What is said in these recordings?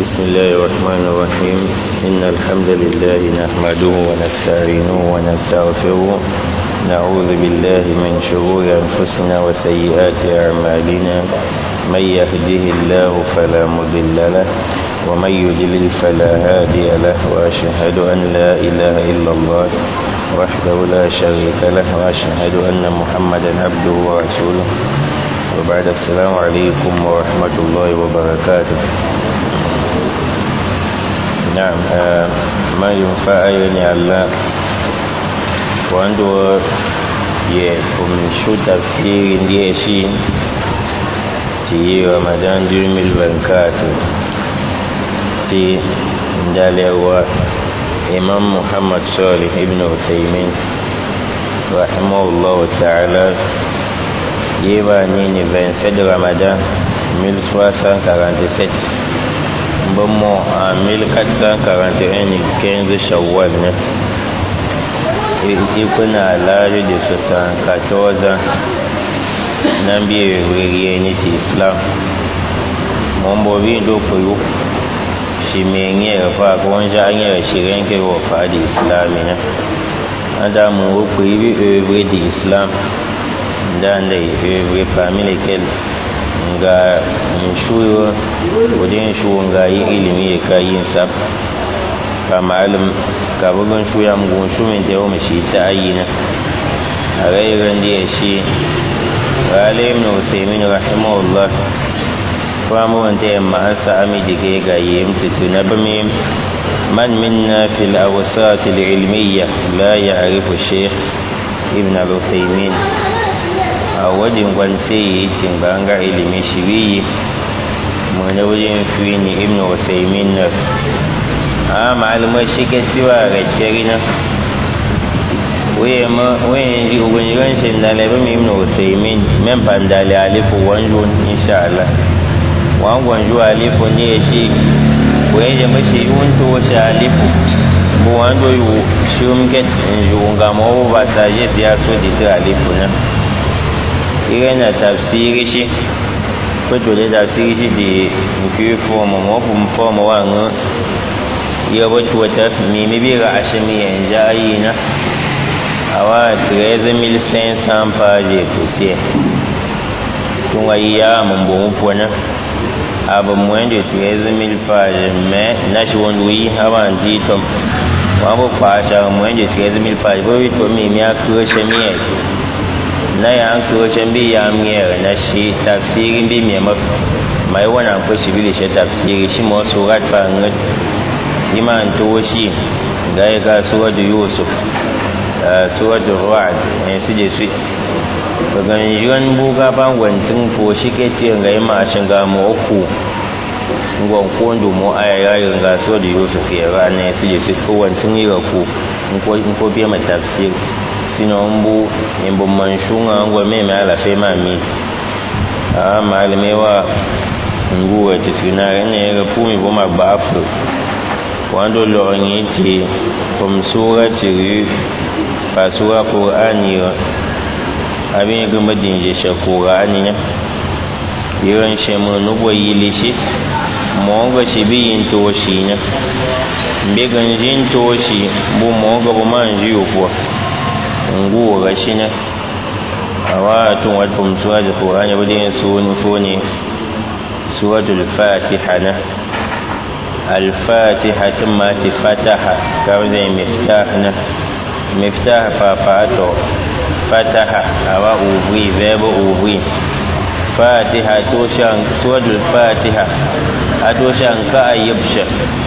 بسم الله الرحمن الرحيم إن الحمد لله نحمده ونستعينه ونستغفره نعوذ بالله من شرور أنفسنا وسيئات أعمالنا من يهده الله فلا مضل له ومن يضلل فلا هادي له وأشهد أن لا إله إلا الله وحده لا شريك له وأشهد أن محمدا عبده ورسوله وبعد السلام عليكم ورحمة الله وبركاته. نعم ما ينفع يعني الله وعنده يكون شو تفسير دي شيء في رمضان 2024 في دالوا إمام محمد صالح ابن عثيمين رحمه الله تعالى يباني 27 Ramadan 1347 bon en 1441 ni 15 Shawwal ne et kuna à l'âge de 74 ans nan biye ni Islam mon bobi do koyo shi menye fa ko wanja anya shirin ke wo fa di Islam ne ada mu ko yi œuvre di Islam dan dai œuvre parmi lesquels nga nshuyo wajen shuwa nga yi ilimi ka yin sab ka ma'alim ka bugun shuya mugun shumin da yau mashi ta ayyana a rairan da ya shi alim na usaimin rahimahullah kuma wanda ya ma'asa amidi ga ya gaye mututu na bame man minna fil awsat al ilmiya la ya'rifu shaykh ibn al-usaimin a wajen gwance yi cin banga ilimin shiriyi mana wajen fi ni ibn Usaimin na a ma'alumar shi ke cewa rakiyari na wayan ji ugunjiran shi da laifin ibn Usaimin men pandali alifu wanjo insha Allah wangon alifu ne shi wayan ji mashi wunto wasu alifu bu wando yi shi umket in ji unga mawa ba sa je siya so da alifu na irena tafsiri shi kwato da tafsiri shi da nke foma wani ya batu wata mimi bira a shami yanzu ayi na a wa 13,500 paje kusiya tun wayi ya mambo mufu na abin mwende 13,000 paje na shi wani wuyi hawa jitom wani kwasha mwende 13,000 paje bai to mimi ya kuro shami yake na ya an kuro can bi ya miyar na shi tafsirin bi mai wannan ko shi bi shi tafsiri shi mo surat fa ngat iman to shi ga surat Yusuf surat Ra'd ne su je su to ga yiwan buga ban gwantin ko shi ke ce ga ma shin ga mu uku ngon ko ndo mo aya ya ga surat Yusuf ya ga ne su je su ko wantin yi ko ko bi ma tafsir sinombu imbo manshunga ngwa meme ala fema mi malmewa nguwa tituna ne ga pumi boma bafu wando longi ti komsura ti pasura qur'ani abin ga madinje sha qur'ani ne yiran shemu nugo yilishi mongo shibiyin toshi ne mbeganjin toshi bu mongo bo manji yuko nguwa gashi ne a watun wadda mutuwa da ƙorani wadda suni suwatul fatiha na al-fatiha tun mati fataha kawai zai miftah fafato fataha a wa ubri zaba ubri fatiha toshan suwatul fatiha a toshan ka ayyubsha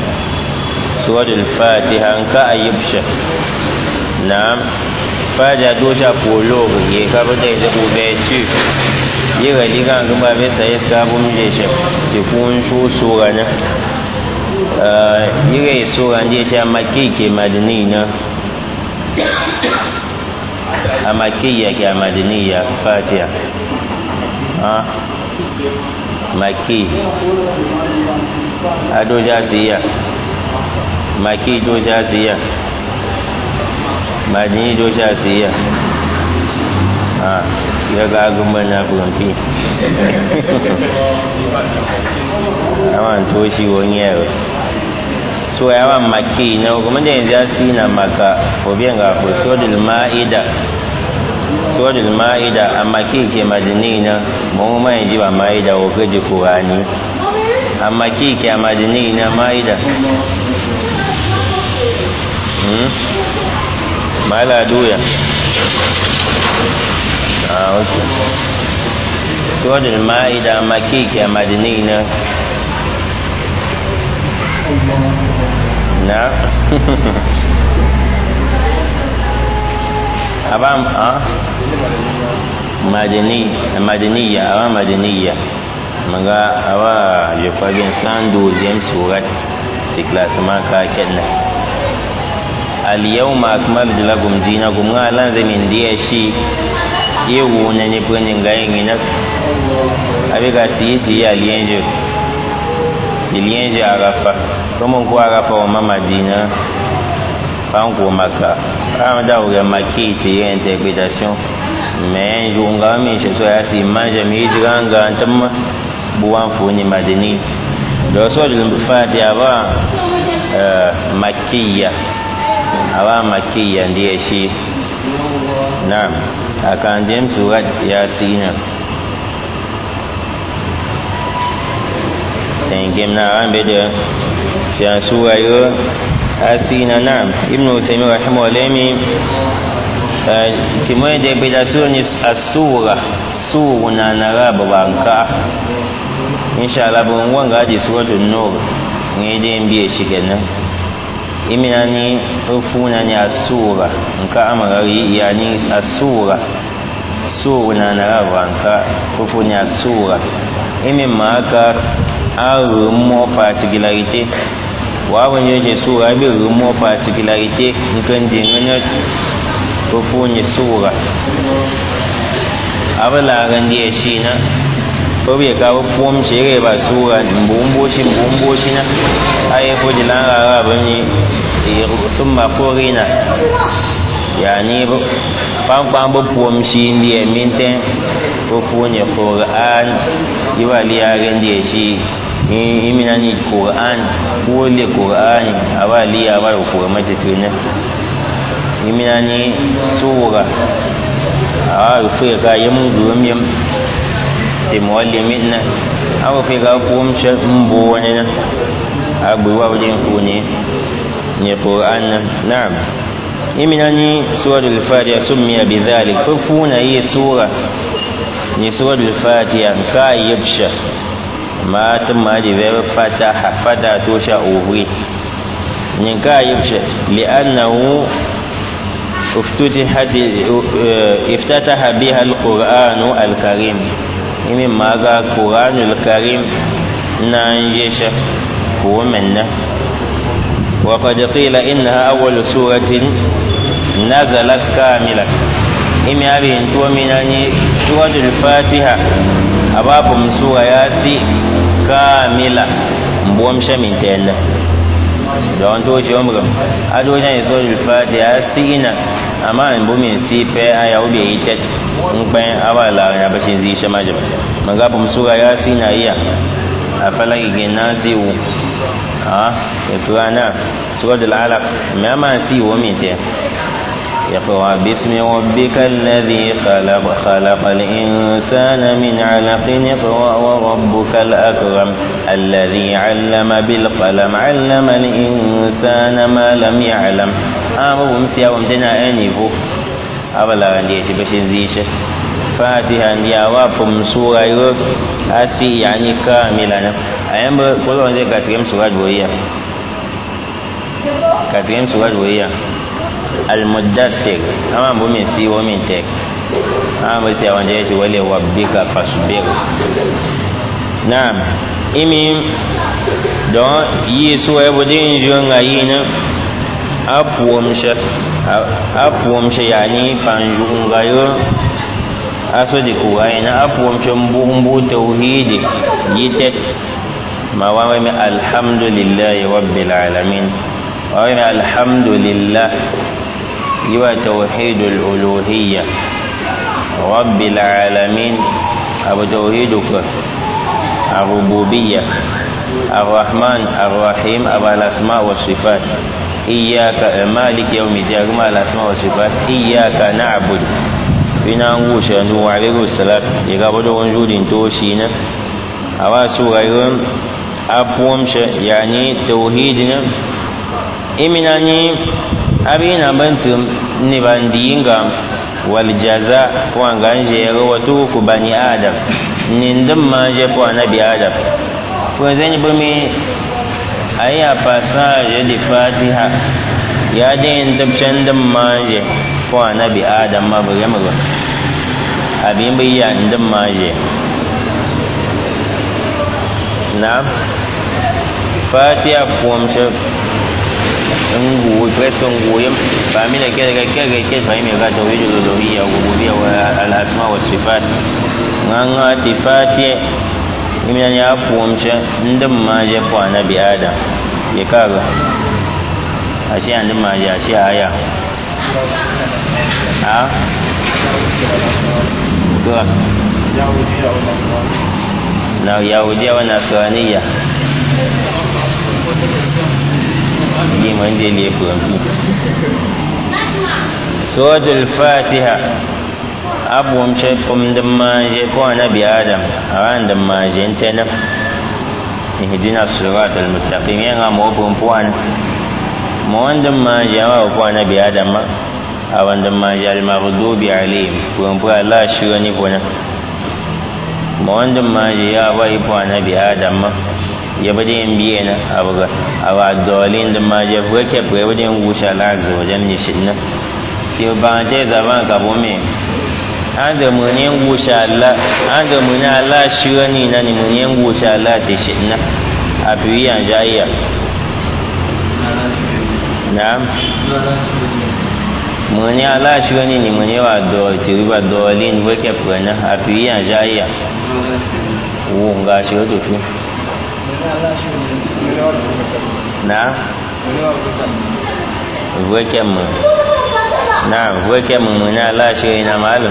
suwatul fatiha ka ayyubsha na'am faja dosha polo ye ka ba dai da gobe ci yi ga diga ga ba bai sai sabon je shi ti kun shu sura na yi ga sura ne shi makki ke madaniya a makkiya ke madaniya fatiha makki ado jasiya makki do jasiya madini do jasiya ya ga gumban na furanti awan to shi won yaro so yawan makki na kuma da yanzu na maka obiyan ga ko suratul maida amma ke madinina mu mai ji ba maida o gaji qur'ani amma ke madinina maida mala doya okay suratul maida amma ke madinina na abam madaniya maga awa je fagin san 12e surat di kelas maka kenna al yawma akmaltu lakum dinakum ngalan zamin dia shi yewu na ne bunin gayin ina abiga si lienje arafa como ko arafa wa madina pango maka amda o maki te interprétation mais junga mi je so asi manje mi jiranga antam buwan funi madini do so de fatiha ba makkiya ndiye shi naam akan dem surat yasin sengem na ambe de sia sura yo asina naam ibn Uthaymeen rahimahullah timwe de bidasuni as-sura na naraba banka inshallah bon wanga di suratul nur ne de mbiye shikenan iminani ufuna ni as-sura nka amari yani as-sura na naraba banka ufuna as-sura imi maka mo particularité wawan yake sura bi mo particularité nkan de ngana ufuna sura abala gandi shi na ko bai kawo fom chere ba sura mbumbo shi na ayi ko dilanga bani summa forina yani pam fom shi ndiye minten ko fonye Qur'an yiwali ya gandi shi iminani Qur'an ko le Qur'an awali ya bar ko mata tuna iminani sura fi ga yam te muallimin na aw fi ga kum sha mbo wani na abu wa wajen ku ne Qur'an na'am iminani suratul fatiha summiya bidhalik fufuna yi sura ni suratul fatiha ka yabsha ma tamma da fata to sha uwi ni ka yabsha li'annahu افتتح بها القرآن الكريم إمن ماذا القرآن الكريم نانجيش ومنه وقد قيل إنها أول سورة نزلت كاملة إمن أبي انتو مناني سورة الفاتحة أبابهم سورة ياسي كاملة مبومش من تيلا don to ce umra ado jan so al-fatiha sina amma in bu min si pe aya obi ite npe awala ya bashin zi shama jaba manga bum sura ya sina iya afala igena si u etuana suratul alaq mama si wo min te يقرأ باسم ربك الذي خلق الإنسان من علق اقرأ وربك الأكرم الذي علم بالقلم علم الإنسان ما لم يعلم ومسيا ومتنا أنيفو أبلا عندي بشين زيشة فاتحة يا وافم سورة أسي يعني كاملة أيام كل واحد كاتريم سورة بويا كاتريم سورة بويا المدثر أما بمن سي ومن تك أما بسي وانجيش ولي ربك فاصبر نعم إمين دون يسوع بدين جون عينا أبومش يعني فانجون غير أصدق وعينا أبومش مبومبو توحيد يتت ما وامي الحمد لله رب العالمين وامي الحمد لله يوا توحيد الألوهية rabbil alamin abu tauhiduk ar-rububiyyah ar-rahman ar-rahim abu al-asma wa sifat iyyaka malik yawmiddin kuma al-asma wa sifat iyyaka na'budu bina ngusha nu alayhi salat ya gaba da wujudin to shi ne a wasu rayuwar abuwam shi yani tauhidin iminani abina bantum ni bandinga wal jaza ko nganje rawatu ku bani adam nindin ma je ko nabi adam ko zan bumi aya passage di fatiha ya den tabcan din ma je ko nabi adam ma buga mu abin bayan din ma je na fatiha ko mu ngu presto nguyum famina ke famina ga tauhidul uluhiyya wa rububiyya wa al-asma wa sifat nganga tifati imina ya puomcha ndin maje kwa nabi adam ya kaga ashe ndin maje ashe aya a ga na yahudiya wa nasraniya yi manje ne furanfi suratul fatiha abuwan shakkum din manje ko nabi adam a ran din manje ta nan ihdina siratal mustaqim yana mawabin puwan mawandin manje wa ko nabi adam ma a wandin manje al-maghdubi alayhim puwan puwa Allah shi wani puwan mawandin manje ya bai puwa nabi adam ma ya bade yin biye na abuga awa dolin da ma je fuke fuke bade yin gusha lazo wajen ne shi nan ke ba ta zaman ka bome an da mun yin gusha Allah an da mun Allah shi wani na ni mun yin gusha Allah ta shi nan a fiyan jayya na'am mun ya Allah shi wani ni mun yawa do tiriba dolin fuke fuke na a fiyan jayya wo ga shi to fi na vuke mu na lashe na malum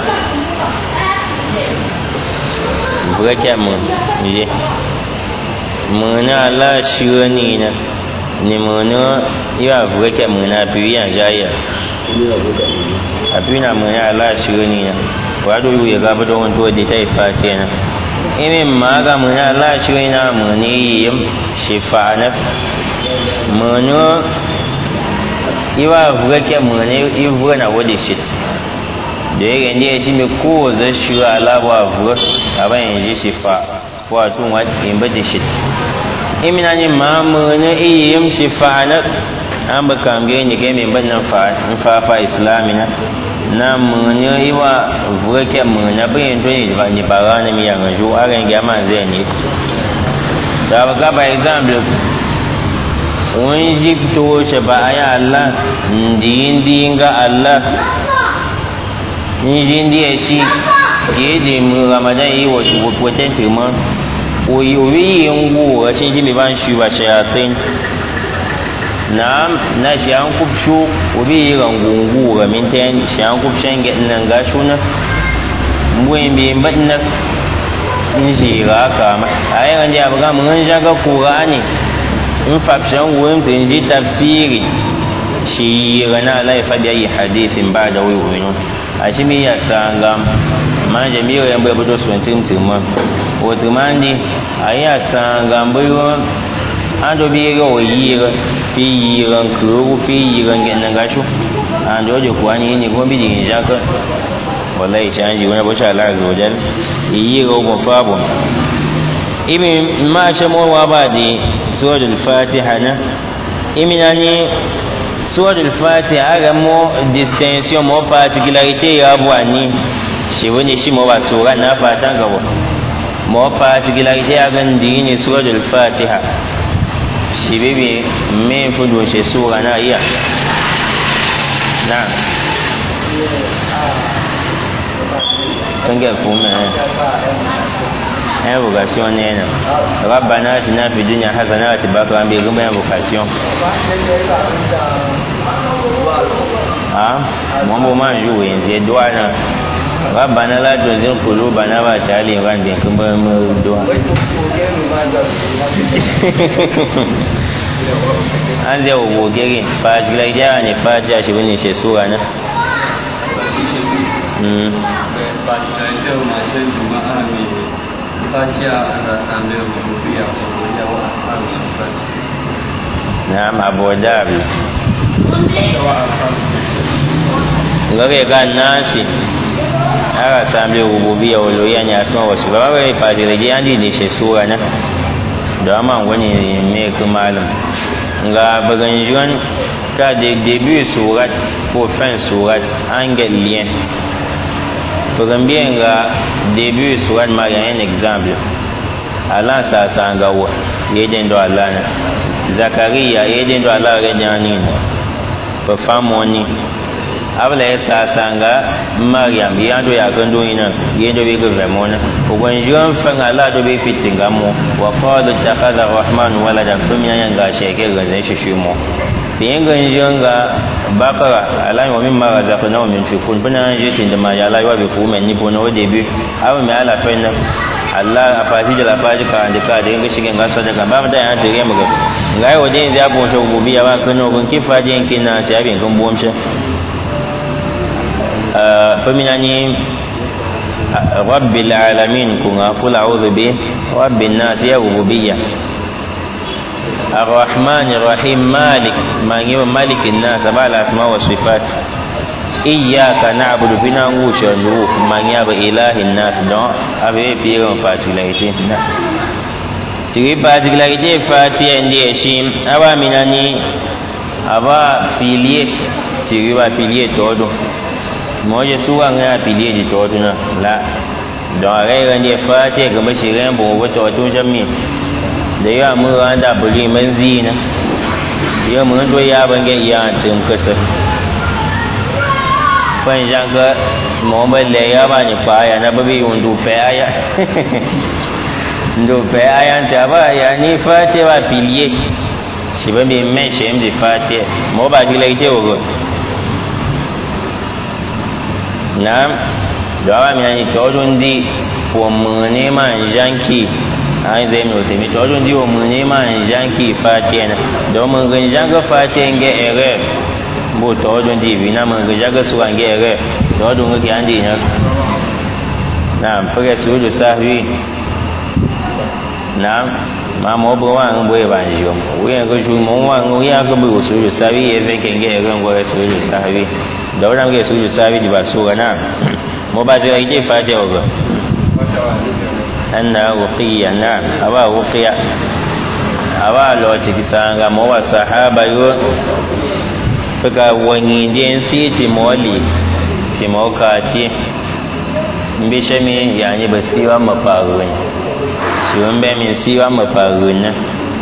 vuke mu je mu na lashe ni na ni mu no ya vuke mu na biyan jaya abina mu na lashe ni na wado ya gaba da wani to da tai fate na imin maga muna lashe na muni yim shifa'ana muno iwa vuke muni ivu na wodi shit da yake ne shi me ko za shi alaba vu aban yin shifa ko tun wati in bade shit imina ni mamuna yim shifa'ana an ba kamge ni ke me ban nan fa islamina na munyo iwa vuke muna bayin doni ba ni barana mi yanga jo aran ga man zai ni da ba ba example wani jikto ce ba aya Allah ndi ga Allah ni jindi shi ke de mu ramadan yi wa shi woten tirma o yi yango a cikin mi ban shi ba shayatin na shi an kubshu obi rangungu ga minten shi an kubshen ga nan gashu na mbuyin bi madna in shi ga kama ayi ran ya buga mun ja ga qur'ani in fafshan wurin tun ji tafsiri shi rana la fa bi hadithin ba'da wuyun a shi mi ya sanga ma jami'o yan bai budo sun timtima o tumandi ayi ya sanga mbuyo ando biga o yira fi yiran kuru fi yiran gennan gashu ando je kwani ni gombi din jaka wallahi canji wani bacha Allah azwajal yira go fabo imi ma shamo wa badi suratul fatiha na iminani suratul fatiha ga mo distinction mo particularité ya bwani shi wani shi mo ba sura na fatan gabo mo particularité ya ga ndini suratul fatiha shi bebe me fudo shi sura na iya na kange kuma vocation nena rabbana atina fid dunya hasana wa qina adhaban nar vocation mambo manju wenze douana ربنا لا تزغ قلوبنا بعد إذ هديتنا an zai gogere fajilai da ne fajiya shi bane shi sura na na'am abu dhabi ngare ga nasi ara sambe rububiyya waloya ne asma wasu ba bai fajilai da ne shi sura na da ma wani me malam nga baganjuan ka de début surat ko fin surat angel lien bagambien nga début surat ma un exemple Allah sa sanga wa yeden do Allah na Zakaria yeden do Allah rejani pa famoni abla sa sanga Maryam yando ya gando ina yendo be gavemona ugonjuan fanga Allah do be fitinga mo wa qala takhadha rahman walada fumya yanga sheke ga shi shimo yanga yanga bakara Allah wa mimma razaqna min fikun bana jetin da ma ya Allah wa be fumen ni bono debut aw me ala fenna Allah afati da lafaji ka andika da yanga shige ga sadaka ba da ya tare mu ga ngai wajen da bon shogu biya ba kano gun kifaje yankin na sai abin kan bomshe فمنني رب العالمين كنا قل أعوذ به رب الناس يا ربوبية الرحمن الرحيم مالك مالك الناس بعد الأسماء والصفات إياك نعبد فينا وشنو من ياب إله الناس دون أبي بيرم فاتلائتين تري فاتلائتين فاتي عندي شيم أبا منني أبا فيليه تري فيليه تودو moje suwa nga piliye di toduna la don rega ne fate ga mashirin bo wato wato jami da ya mu anda buli manzina ya mun do ya bange ya cin kasa fan janga mo balle ya ba ni fa ya na babi undu fa ya ndo fa ya ta ba ya ni fate ba piliye shi ba me me shi mdi fate mo ba dilaite wo Naam dawa mi ani todun di wo mune man janki ai zai mi otemi todun di wo mune man janki fatena do mun ga janga fatenge ere bo todun di bina mun ga jaga su ange ere todun ga andi na naam fage sujudu sahwi naam ma mo bo wa ngo e banjo wo ya ga ju mo wa ngo ya ga bo sujudu sahwi e ve kenge ere ngo e sujudu sahwi da wannan ga sujudu sahwi di ba su ga na mo ba da ide fatiha ga anna ruqiya na aba ruqiya aba lo ti kisanga mo wa sahaba yo fika wani den siti moli ti mo ka ti mbe shemi yani basiwa mafarun siwon be min siwa mafarun na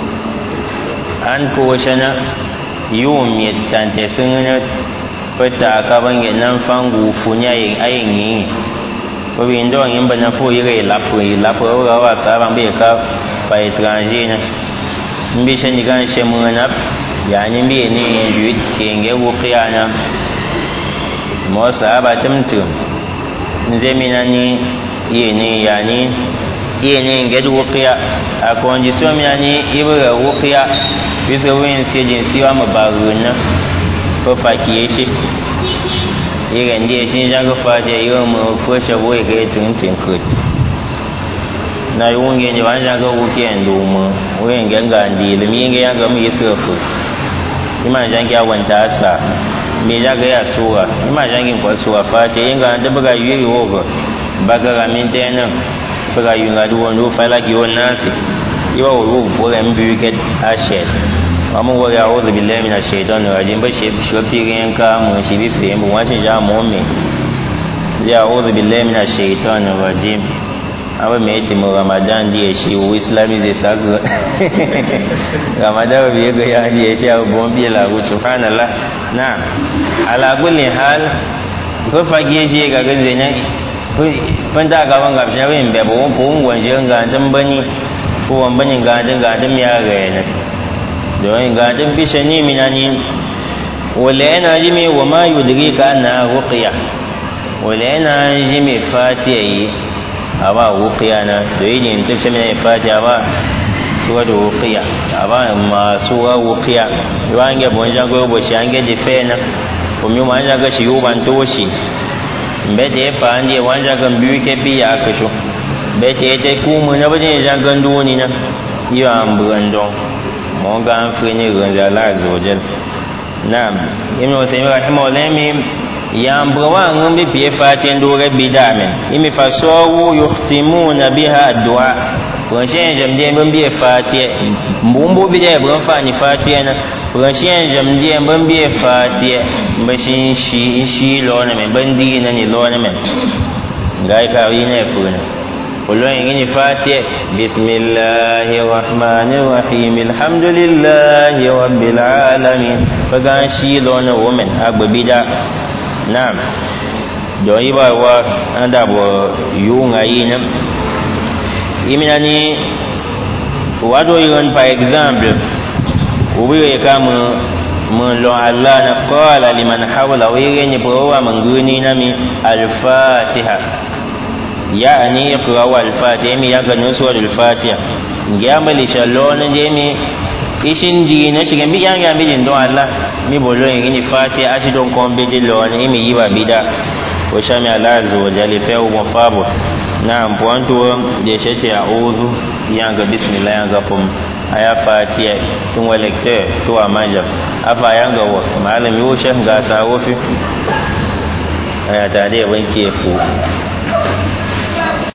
an ko shana yum yatante sunna fata ka bange nan fangu funya yin ayin yin ko bi ndo yin bana fo yire lafu wa saba be ka pa étranger na mbi shani gan shemuna yani mbi ni yuit kenge wo qiyana mo saba tumtum nzemina ni yene yani yene ngedu wo qiya a condition yani ibra wo qiya biso wen sejin siwa mabaruna ko fakiye shi irin da shi jaga fata yau mu ko shabo ya kai tuntun ko na yi wunge ne ban jaga wuke ndo mu wayan ganga ndi ilimi ga ya ga mu yisrafu ima jangi ya wanta sa me jaga ya suwa ima jangi ko suwa fata yin ga da buga yiri wogo baga ga min tenan buga yunga duwo ndo fala ki won nasi iwa wo bo ga mbi get ashe amma wa ya'udhu billahi minash shaitanir rajim bashi shofirin ka mun shi bi fe mu wace ja mu me ya'udhu billahi minash shaitanir rajim aba me yati mu ramadan di shi wo islami zai saka ramadan bi ga ya di shi abu bombi la subhanallah na ala kulli hal ko fage shi ga ganze ne kun da ga wanga shi bin be bo ko ngwan je ga dan bani ko wan bani ga dan ya ga ne don ga dan bishani minani wala yana jimi wa ma yudrika anna ruqya ولنا جمي فاتي أبا وقيانا دويني تسمي فاتي أبا سورة وقيا أبا ما سورة وقيا يوانجي بونجا غوبوشي أنجي دفينا وميوم أنجا غشيوبا توشي mbete panje wanja kan biyu ke biya kasho bete te kumu na bajin jangan duni na yo ambandon mo ga fini gonza la zojel nam ibn Uthaymeen rahimahullah ya ambawa ngombe pie fatin do ga bidamen imi fasawu yuhtimuna biha addu'a wanshen jamde mbambe fatiye mbumbu bide ban fani fatiye na wanshen jamde mbambe fatiye mbashin shi lona men bandi na ni lona men gai ka wina funa kullun yini fatiye bismillahir rahmanir rahim alhamdulillahi rabbil alamin fagan shi lona women agbabida na'am do yiba wa anda bo yunga yina iminani wado yon par exemple ubiye kama mun lo Allah na qala liman hawla wayni bawa manguni nami al-fatiha yani iqra al-fatiha mi yaga nusu al-fatiha ngamali shalona jemi ishin di na shiga mi yanga mi din don Allah mi bolo yin fatiha ashi don kombe de lo ni mi yiba bida wa shami Allah azza wa jalla fa wa fabu na'am ponto de shete a'udhu yanga bismillah yanga pum aya fatiha tun walekte to amanja afa yanga wa malam yo sheh ga sawofi aya ta de wanke fu